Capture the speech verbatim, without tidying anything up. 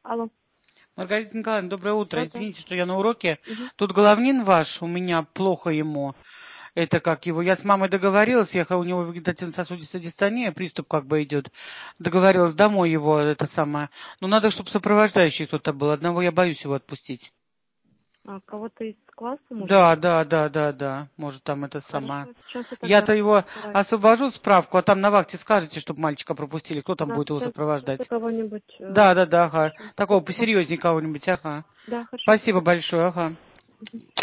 Алло. Маргарита Николаевна, доброе утро. Да, да. Извините, что я на уроке. Мгм. Тут Головнин ваш, у меня плохо ему. Это как его. Я с мамой договорилась, я, у него вегетативно-сосудистая дистония, приступ как бы идет. Договорилась домой его, это самое. Но надо, чтобы сопровождающий кто-то был. Одного я боюсь его отпустить. А, кого-то из класса, может Да, быть? да, да, да, да. Может, там это самое. Хорошо, сейчас я тогда Я-то его постараюсь. освобожу справку, а там на вахте скажете, чтобы мальчика пропустили. Кто там Да, будет его сейчас, сейчас я сопровождать? кого-нибудь э, Да, да, да, ага. запишу. Такого Спасибо. посерьезнее кого-нибудь, ага. Да, хорошо, Спасибо спасибо. большое, ага. Мгм.